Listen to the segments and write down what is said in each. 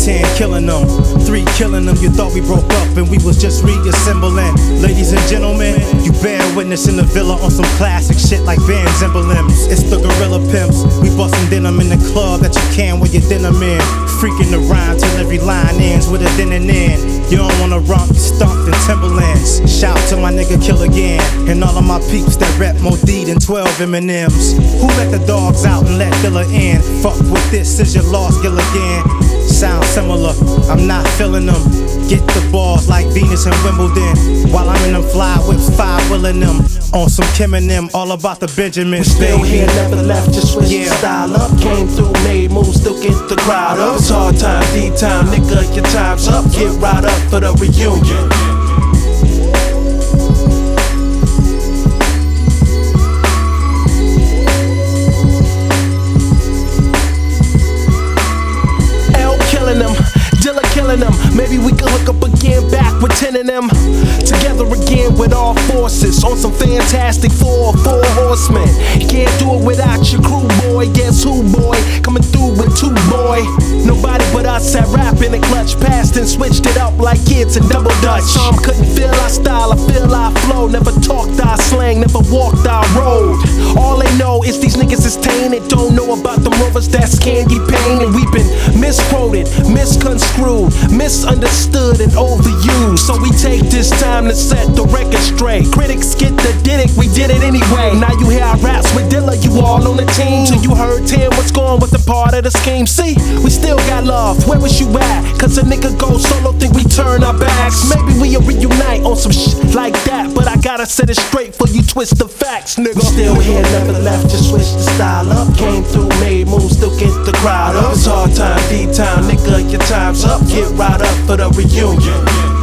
10 killing them, 3 killing them. You thought we broke up and we was just reassembling. Ladies and gentlemen, you bear witness in the villa on some classic shit like Vans emblems. It's the Gorilla Pimps. We bustin' denim in the club that you can with your denim in. Freaking the rhyme till every line ends with a then and then. You don't wanna romp, you stumped in Timberlands. Shout to my nigga Kill Again and all of my peeps that rep more D than 12 M&Ms. Who let the dogs out and let Dilla in? Fuck with this, is your lost Gilligan. Sound similar, I'm not feeling them. Get the balls like Venus and Wimbledon. While I'm in them fly whips, 5-wheeling them. On some Kim and them, all about the Benjamins. Still here, never left, just switch the style up. Came through, made moves, still get the crowd up. It's hard time, D-time, nigga, your time's up. Get right up for the reunion. Maybe we could hook up again, back with 10 of them. Together again with all forces, on some fantastic four horsemen. Can't do it without your crew, boy. Guess who, boy? Coming through with 2, boy. Nobody but us at rapping and clutch past and switched it up like kids in double dutch. Some couldn't feel our style, I feel our flow. Never talked our slang, never walked our road. All they know is these niggas is tainted. Don't know about them rovers that's candy pain. And we've been misquoted, misconstrued, misunderstood and overused. So we take this time to set the record straight. Critics get the dick, we did it anyway. Now you hear our raps with Dilla, you all on the team. Till you heard 10, what's going with the part of the scheme? See, we still got love, where was you at? Cause a nigga go solo, think we turn our backs. Maybe we'll reunite on some shit like that. But I gotta set it straight for you twist the facts, nigga. Still here, never left, just switch the style up. Came through, made moves, still get the crowd up. It's hard time, D-time, nigga, your time's up. Get right up for the reunion.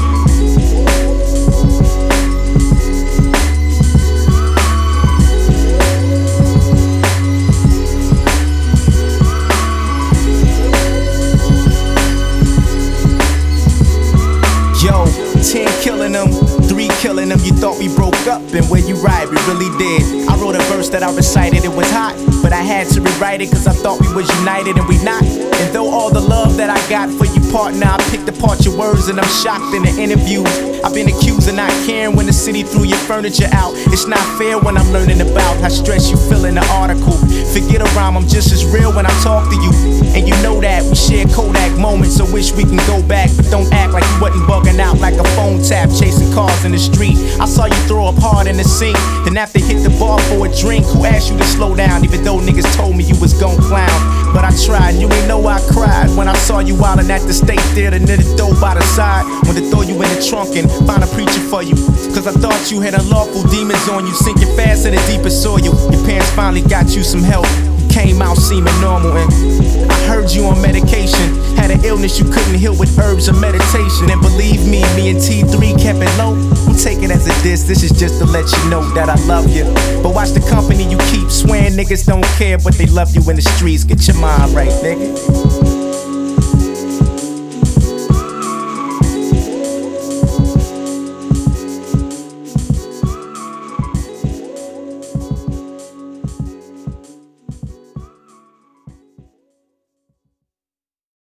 Yo, 10 killing them, 3 killing them. You thought we broke up, and where you right, we really did. I wrote a verse that I recited, it was hot, but I had to rewrite it cause I thought we was united and we not. And though all the love that I got for you partner, I picked apart your words and I'm shocked in the interview. I've been accused of not caring when the city threw your furniture out. It's not fair when I'm learning about how stressed you feel in the article. Forget a rhyme, I'm just as real when I talk to you. And you know that we share Kodak moments, so wish we can go back. But don't act like you wasn't bugging out like a phone tap, chasing cars in the street. I saw you throw up hard in the sink, then after hit the bar for a drink. Who asked you to slow down, even though niggas told me you was gon' clown? But I tried, you ain't know I cried when I saw you wildin' at the State Theater near the door by the side. Wanted to throw you in the trunk and find a preacher for you, cause I thought you had unlawful demons on you, sinking fast in the deepest soil. Your parents finally got you some help, you came out seeming normal. And I heard you on medication, had an illness you couldn't heal with herbs or meditation. And believe me, me and T3 kept it low. Don't take it as a diss, this is just to let you know that I love you. But watch the company you keep, swearing niggas don't care, but they love you in the streets. Get your mind right, nigga.